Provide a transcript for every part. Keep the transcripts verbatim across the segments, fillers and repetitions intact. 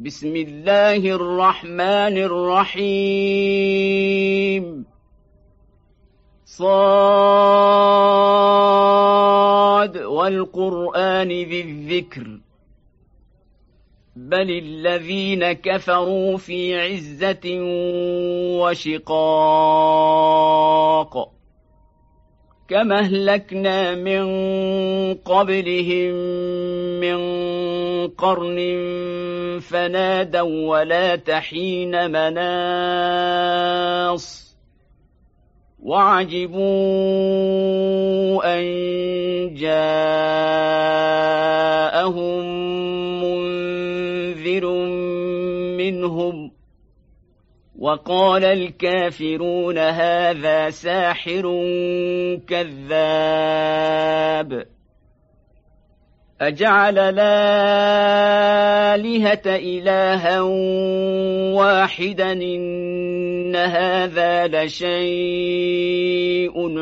بسم الله الرحمن الرحيم صاد والقرآن ذي الذكر بل الذين كفروا في عزة وشقاق كما أهلكنا من قبلهم من قرن فنادوا ولا تحين مناص وعجبوا أن جاءهم منذر منهم وقال الكافرون هذا ساحر كذاب أجعل الآلهة إلها واحدا إن هذا لشيء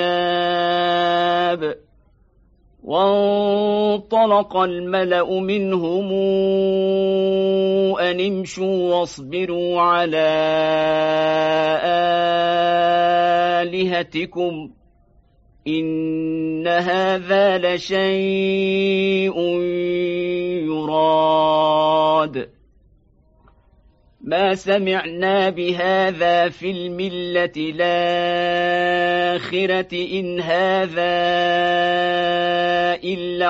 عجاب وانطلق الملأ منهم أن امشوا واصبروا على آلهتكم إن هذا لشيء يراد ما سمعنا بهذا في الملة الآخرة إن هذا إلا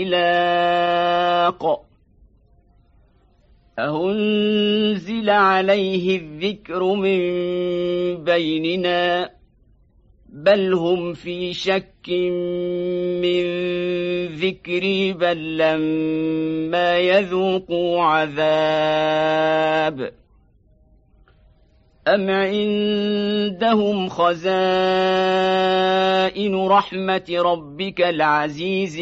اختلاق أنزل عليه الذكر من بيننا بل هم في شك من ذكري بل لما يذوقوا عذاب أم عندهم خزائن رحمة ربك العزيز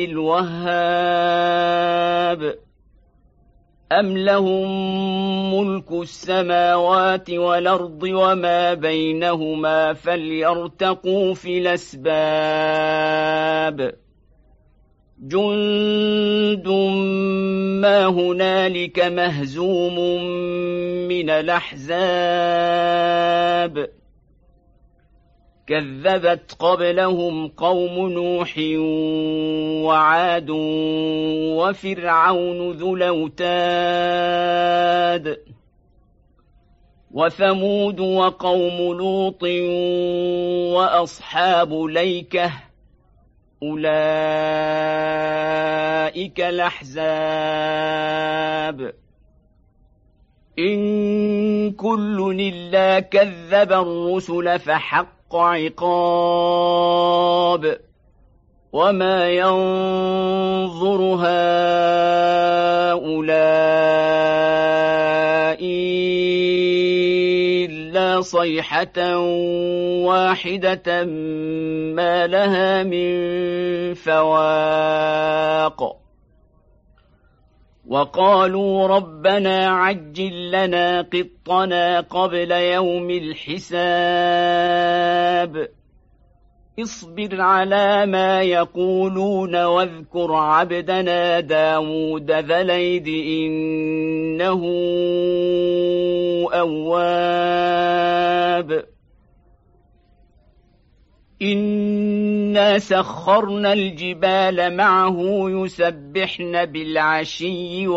الوهاب أم لهم ملك السماوات والأرض وما بينهما فليرتقوا في الأسباب جند ما هنالك مهزوم من الأحزاب كذبت قبلهم قوم نوح وعاد وفرعون ذو الأوتاد وثمود وقوم لوط وأصحاب ليكة أولئك الأحزاب إن كل إلا كذب الرسل فحق عقاب وما ينظر هؤلاء إلا صيحة واحدة ما لها من فواق وقالوا ربنا عجل لنا قطنا قبل يوم الحساب اصبر على ما يقولون واذكر عبدنا داود ذا الأيد إنه أواب إنا سخرنا الجبال معه يسبحن بالعشي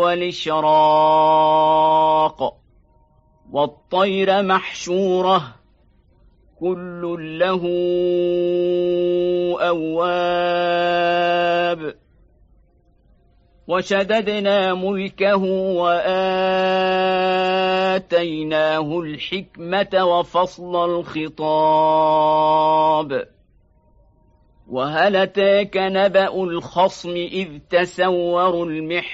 والإشراق والطير محشورة كل له أواب وشددنا ملكه وآتيناه الحكمة وفصل الخطاب وهل أتاك نبأ الخصم إذ تسوروا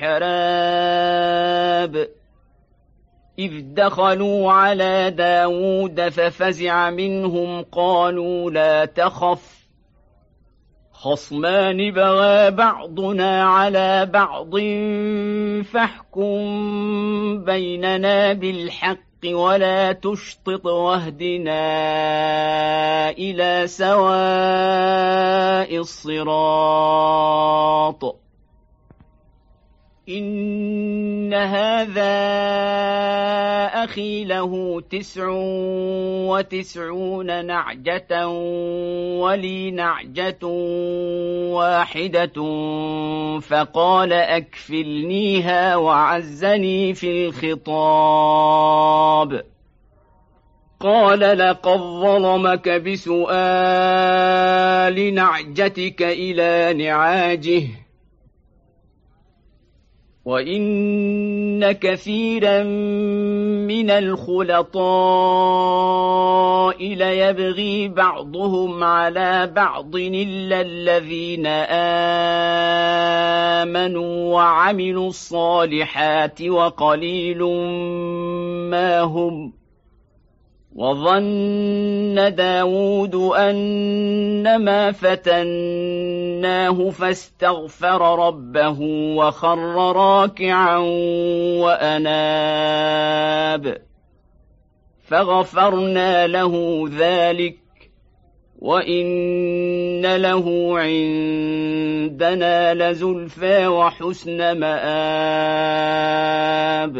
المحراب إذ دخلوا على داود ففزع منهم قالوا لا تخف خصمان بغى بعضنا على بعض فاحكم بيننا بالحق ولا تشطط واهدنا إلى سواء الصراط إن هذا أخي له تسع وتسعون نعجة ولي نعجة واحدة فقال أكفلنيها وعزني في الخطاب قال لقد ظلمك بسؤال نعجتك إلى نعاجه وإن كثيرا من الخلطاء ليبغي بعضهم على بعض إلا الذين آمنوا وعملوا الصالحات وقليل ما هم وظن داود أنما فتناه فاستغفر ربه وخر راكعا وأناب فغفرنا له ذلك وإن له عندنا لزلفى وحسن مآب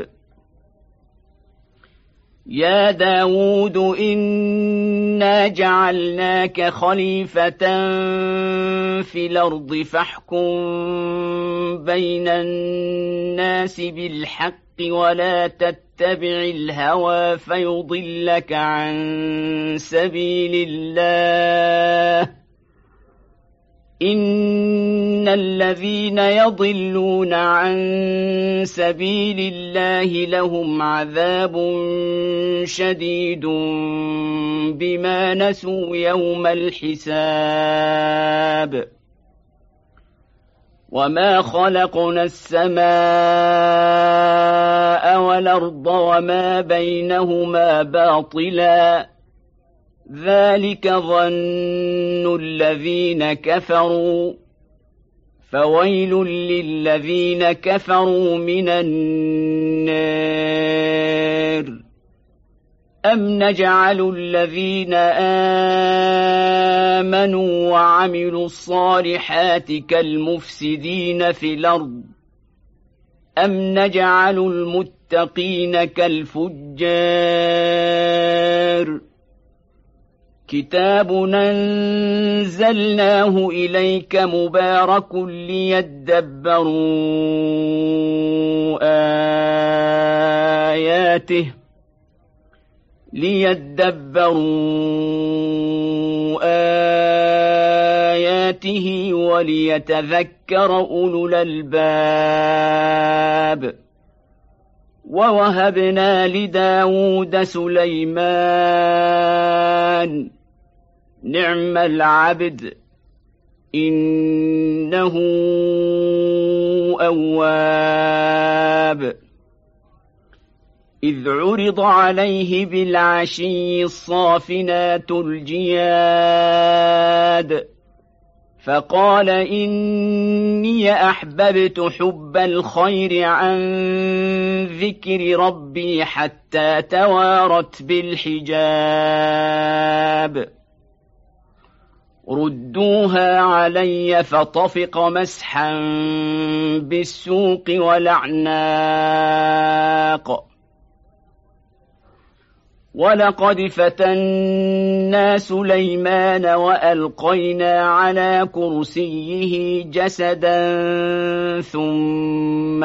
يا داود إنا جعلناك خليفة في الأرض فاحكم بين الناس بالحق ولا تتبع الهوى فيضلك عن سبيل الله إن الذين يضلون عن سبيل الله لهم عذاب شديد بما نسوا يوم الحساب وما خلقنا السماء والأرض وما بينهما باطلا ذلك ظن الذين كفروا فويل للذين كفروا من النار أم نجعل الذين آمنوا وعملوا الصالحات كالمفسدين في الأرض أم نجعل المتقين كالفجار كتاب أنزلناه إليك مبارك ليدبروا آياته ليدبروا آياته وليتذكر أولو الألباب ووهبنا لداود سليمان نعم العبد إنه أواب إذ عرض عليه بالعشي الصافنات الجياد فقال إني أحببت حب الخير عن ذكر ربي حتى توارت بالحجاب ردوها علي فطفق مسحا بالسوق والأعناق ولقد فتنا سليمان وألقينا على كرسيه جسدا ثم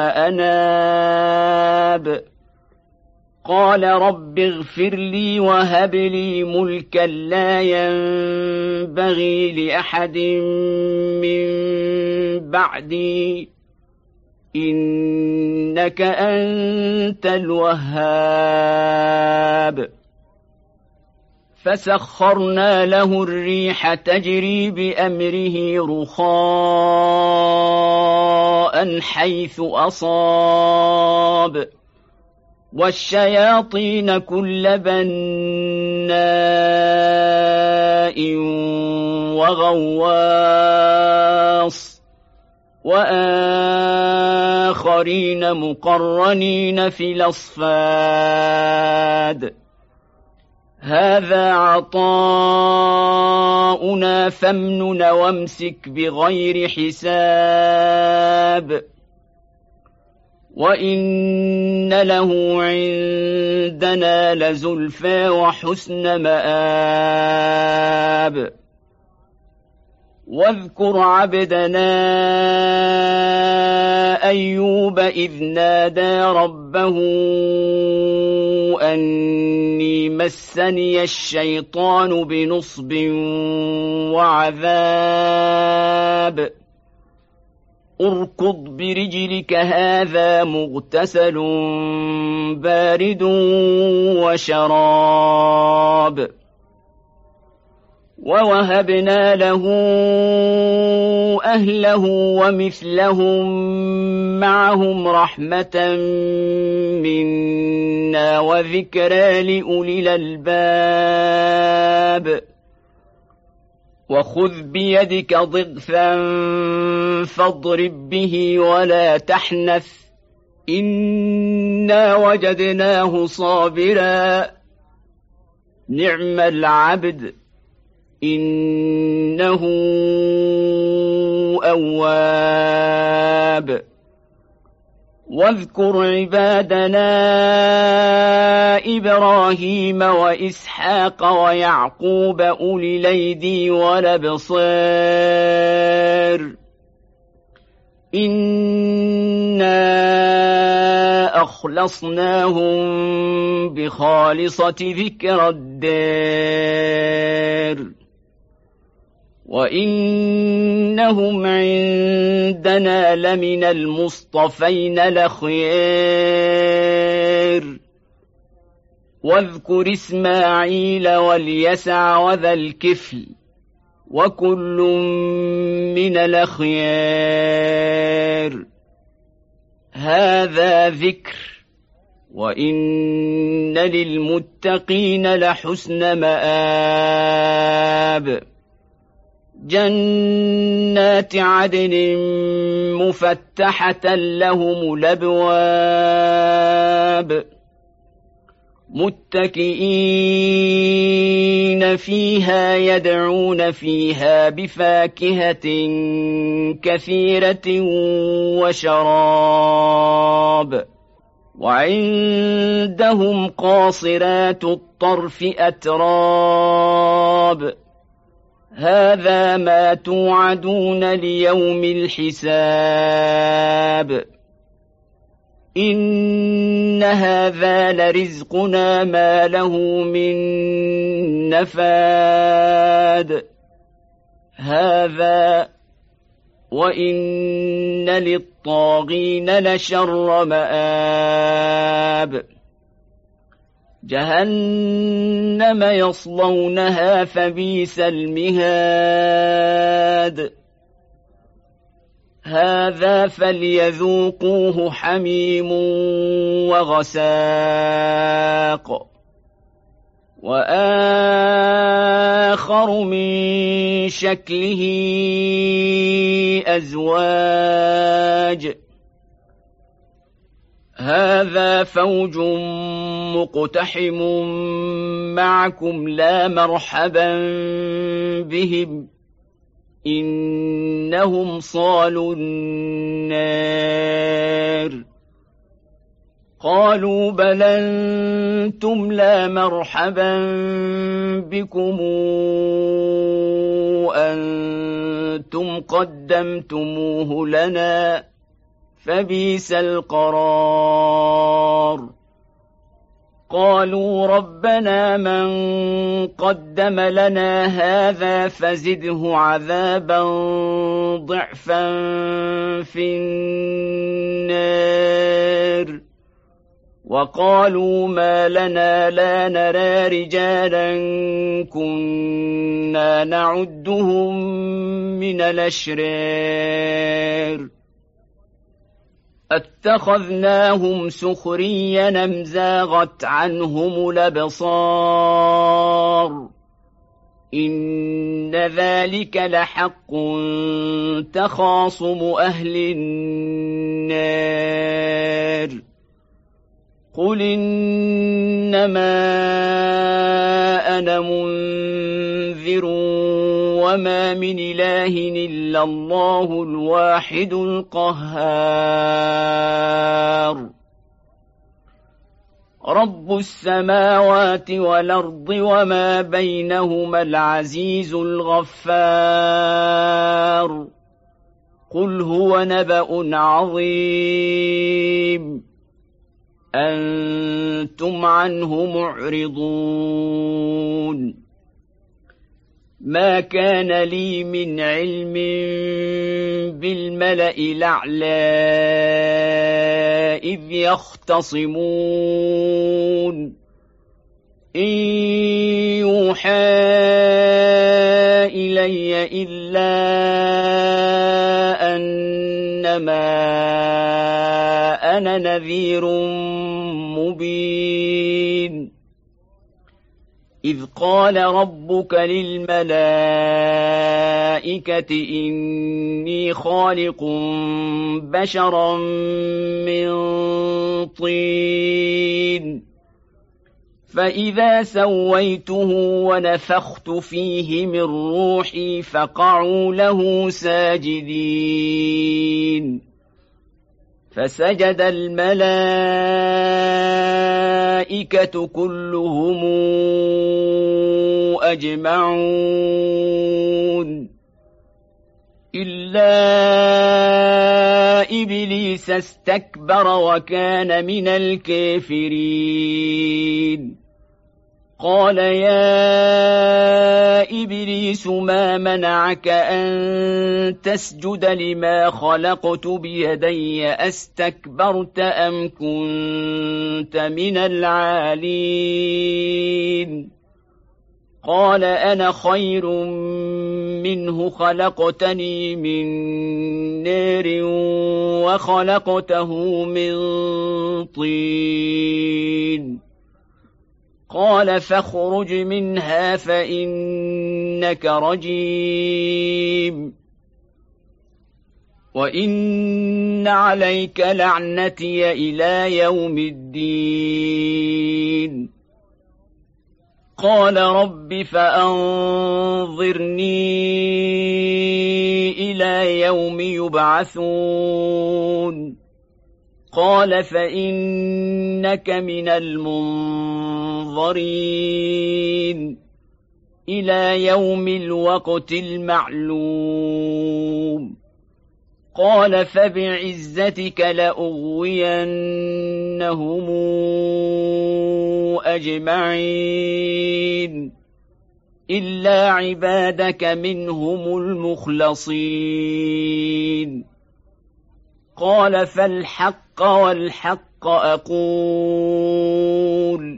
أناب قال رب اغفر لي وهب لي ملكا لا ينبغي لأحد من بعدي إنك أنت الوهاب فسخرنا له الريح تجري بأمره رخاء حيث أصاب والشياطين كل بناء وغواص وآخرين مقرنين في الأصفاد هذا عطاؤنا فامنن وامسك بغير حساب وإن له عندنا لزلفى وحسن مآب واذكر عبدنا أيوب إذ نادى ربه أني مسني الشيطان بنصب وعذاب اركض برجلك هذا مغتسل بارد وشراب ووهبنا له أهله ومثلهم معهم رحمة منا وذكرى لأولي الألباب وخذ بيدك ضغثا فاضرب به ولا تحنث إنا وجدناه صابرا نعم العبد إنه أواب واذكر عبادنا إبراهيم وإسحاق ويعقوب أولي الأيدي والأبصار إنا أخلصناهم بخالصة ذكر الدار وإنهم عندنا لمن المصطفين الأخيار واذكر إسماعيل واليسع وذا الكفل وكل من الأخيار هذا ذكر وإن للمتقين لحسن مآب جنات عدن مفتحة لهم الأبواب متكئين فيها يدعون فيها بفاكهة كثيرة وشراب وعندهم قاصرات الطرف أتراب هذا ما توعدون ليوم الحساب إن هذا لرزقنا ما له من نفاد هذا وإن للطاغين لشر مآب جهنم يصلونها فبئس المهاد هذا فليذوقوه حميم وغساق وآخر من شكله أزواج هذا فوج مقتحم معكم لا مرحبا بهم إنهم صالوا النار قالوا بل أنتم لا مرحبا بكم أنتم قدمتموه لنا فبئس القرار قالوا ربنا من قدم لنا هذا فزده عذابا ضعفا في النار وقالوا ما لنا لا نرى رجالا كنا نعدهم من الأشرار اتخذناهم سخريا أم زاغت عنهم الأبصار إن ذلك لحق تخاصم أهل النار قل إنما أنا منذر وما من إله إلا الله الواحد القهار رب السماوات والأرض وما بينهما العزيز الغفار قل هو نبأ عظيم أنتم عنه معرضون ما كان لي من علم بالملأ الأعلى إذ يختصمون إن يوحى إلي إلا أنما أنا نذير مبين إذ قال ربك للملائكة إني خالق بشرا من طين فإذا سويته ونفخت فيه من روحي فقعوا له ساجدين فسجد الملائكة كلهم أجمعون إلا إبليس استكبر وكان من الكافرين قال يا إبليس ما منعك أن تسجد لما خلقت بيدي أستكبرت أم كنت من العالين قال أنا خير منه خلقتني من نار وخلقته من طين قال فاخرج منها فإنك رجيم وإن عليك لعنتي إلى يوم الدين قال رب فأنظرني إلى يوم يبعثون قال فإنك من المنظرين إلى يوم الوقت المعلوم قال فبعزتك لأغوينهم أجمعين إلا عبادك منهم المخلصين قال فالحق والحق أقول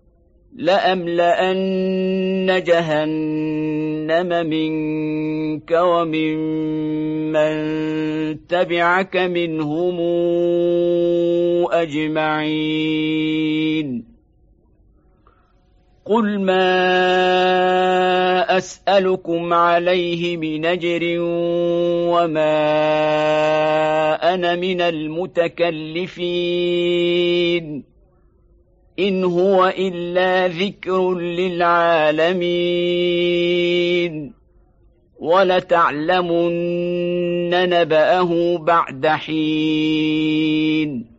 لأملأن جهنم منك ومن من تبعك منهم أجمعين قل ما أسألكم عليه من أجر وما أنا من المتكلفين إن هو إلا ذكر للعالمين ولتعلمن نبأه بعد حين